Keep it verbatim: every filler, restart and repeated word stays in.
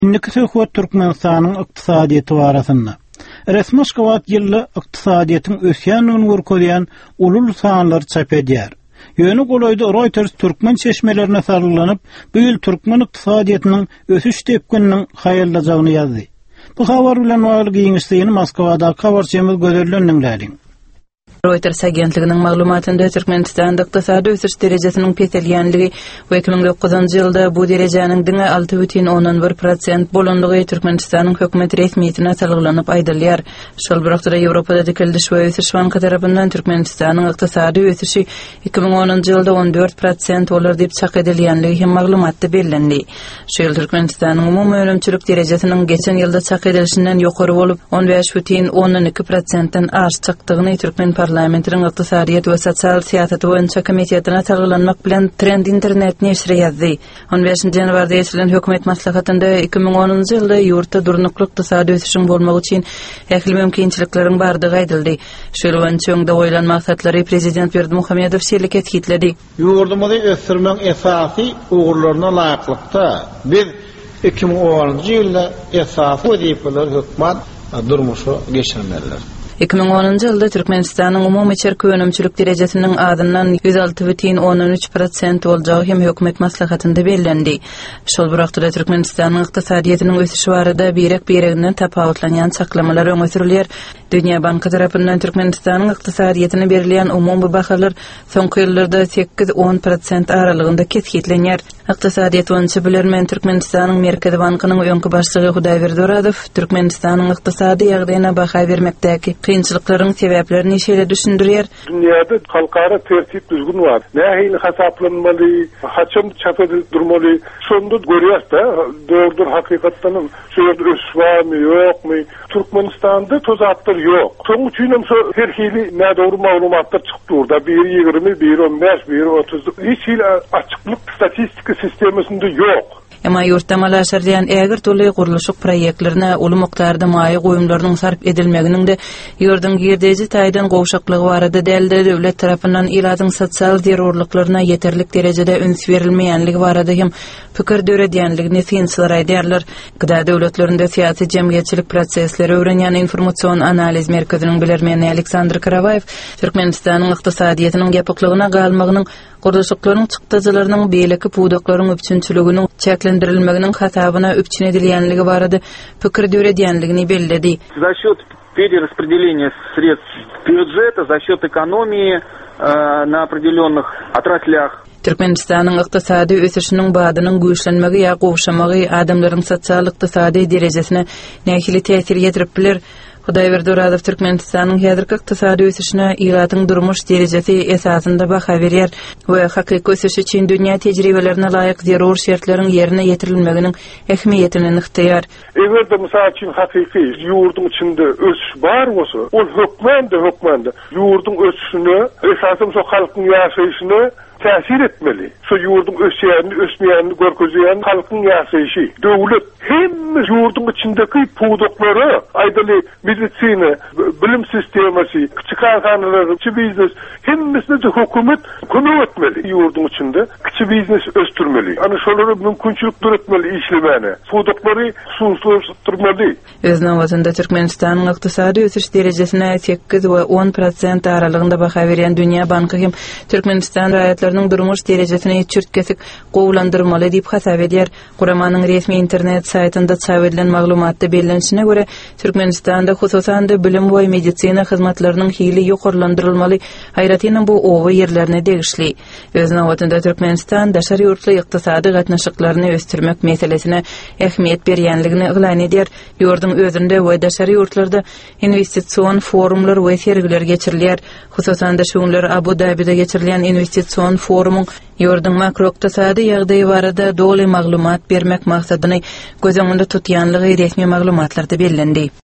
İndiki söhbet Türkmenistanyň ykdysadyety barasynda. Resmi Moskowat ýylly ykdysadyýetyň ösýänligini görkezýän ulul sanlar çap edýär. Ýöne golayda Reuters türkmen çeşmelerine sarylanyp, bu ýyl türkmen ykdysadyýetynyň ösüş tepkiniň haýyrlajagyny ýazdy. Bu habar bilen waglyk ýeňişdiňi Moskwada habarçymyz gözellendiňler. Reuters agentliginiň maglumatynda Türkmenistanda ykdysady ösüş derejesiniň petelýänligi we iki ming dokuzunçy ýylda bu derejäniň diňe alty butun onuň bir prosent bolandygy Türkmenistanyň hökümet resmiýetine salgylanyp aýdylýar. Şol bir wagtda Ýewropada dikildiş we ösüş banky tarapyndan Türkmenistanyň ykdysady ösüşi iki ming onunçy ýylda on dört prosent bolar diýip çak edilýänligi hem maglumatda bellendi. Şu ýyl Türkmenistanyň umumy ölümçilik derejesiniň geçen ýylda çak edilişinden ýokary bolup on beş butun on iki prosentden az çykdygyny Türkmen Parlamentiniň ykdysadyýet we sosial siýasaty boýunça komitetine salgylanmak bilen Trend internet neşri ýazdy. on beşinçi ýanwarda ýetilen hökümet maslahatynda iki ming onunçy ýylda ýurtda durnukly ykdysady ösüşiň bolmagy üçin ähli mümkinçilikleriň bardygy aýdyldy. Şol boýunça öňde goýulan maksatlary prezident Berdimuhammedow şeýle etkitledi. Ýurdumyzy ösürmek esasy ugurlaryna laýyklykda biz iki ming onunçy ýylda esasy wezipeler hökümet durmuşy geçirmeler. iki ming onunçy ýylda Türkmenistanyň umumy çerki önümçilik derejesiniň adyndan yüz alty butun on üç prosent boljagi hem hökümet maslahatynda bellendi. Şol bir wagtda Türkmenistanyň ykdysadyýetynyň ösüşi barada birek bireginden tapawutlanýan çaklamalar öňe sürilýär. Dünýä Banky tarapyndan Türkmenistanyň ykdysadyýetyne berilýän umumy bahalar soňky ýyllarda sekiz on prosent aralygynda kesgitlenýär. Ykdysadyýet boýunça bilermen Türkmenistanyň Merkezi Bankynyň öňkü başlygy Hudaýberdi Oradow Türkmenistanyň ykdysady ýagdaýyna baha bermekdäki kynçylyklaryň sebäplerini şeýle düşündirýär. Dünýäde halkara tertip düzgün bar. Nähili hasaplanmaly, haçam çap edilip durmaly. Şonda görýärdi, döwür hakykatdan şeýle ösüş barmy, ýokmy? Türkmenistanda tozatlar ýok. Şoň üçin hem şu herhili nädowru maglumatlar çykyp durdy. bir ýygrimi, bir on beş, bir otuz. Hiç açyklyk statistika sistemasynda ýok. Emma ýurtda malaşarlayan ägir türlü guruluşyk proýektlerine uly mukdarda maýy goýumlarynyň sarp edilmeginiň de ýurdun girdeji taýdan gowşaklygy barada dälde döwlet tarapyndan iladyň sosial zerurlyklaryna ýeterlik derejede üns berilmeýänligi barada hem pikir döredýänligini fiýensler aýdýarlar. Gıda döwletlerinde syýasy jemgyýetçilik prosesleri öwrenýän informatsion analiz merkeziniň bilermeni Aleksandr Karavayew Türkmenistanyň ykdysadyýetynyň ýapyklygyna galmagynyň guruluşyklaryň çykdyjylarynyň beýleki pudaklaryň öpçünçiliginiň çäklendirilmeginiň hasabyna öpçün edilýänligi barada pikir döredýänligini belledi. За счёт перераспределения средств бюджета, за счёт экономии э, на определенных отраслях. Türkmenistanyň ykdysady ösüşiniň badynyň güýçlenmegi ýa gowşamagy adamlaryň sosial ykdysady derejesine nähili täsir ýetirip biler. Hudaýberdi Oradow Türkmenistanyň häzirki ykdysady ösüşine ýylatyň durmuş derejesi esasynda baha berýär we hakyky ösüş üçin dünýä tejribelerine laýyk zerur şertleriň ýerine ýetirilmeginiň ähmiýetini nyhtaýar. Egerde mysal üçin hakyky ýurdun içinde ösüş bar bolsa, ol hökmende hökmende ýurdun ösüşine, esasym şu halkyň ýaşaýyşyna täsir etmeli. Şu ýurdun ösýänini, ösmeýänini görkezýän halkyň ýaşaýyşy. Döwlet hemme ýurdun içindeki pudaklary, aýdaly medisina, bilim sistemasy, kiçik karhanalar, kiçik biznes, hemmesine de hökümet kömek etmeli ýurdun içinde. Kiçik biznes östürmeli. Ana şolary mümkinçilik beretmeli işlemäne. Pudaklary suwsuzlykdyrmaly. Öz nawatynda Türkmenistanyň ykdysady ösüş derejesine sekiz we on prosent aralygynda baha berýän Dünýä Banky hem Türkmenistan raýatlarynyň durmuş derejesini çürtkesik gowlandyrmaly diýip hasap edýär. Guramanyň resmi internet saýtynda çap edilen maglumatda bellenişine görä Türkmenistanda hususan da bilim we medisina hyzmatlarynyň hili ýokarlandyrylmaly. Haýratynyň bu owa ýerlerine degişli. Öz nawatynda Türkmenistan daşary ýurtly ykdysady gatnaşyklaryny östürmek meselesine ähmiýet berýänligini ýylan edýär. Ýurdun özünde we daşary ýurtlarda investision forumlar we sergiler geçirilýär. Hususan da şuňlar Abu Dhabi'de geçirilýän investision forumyň ýurdun makroiqtisady ýagdaýy barada doly maglumat bermek maksadyny göz öňünde tutýanlygy resmi maglumatlarda bellendi.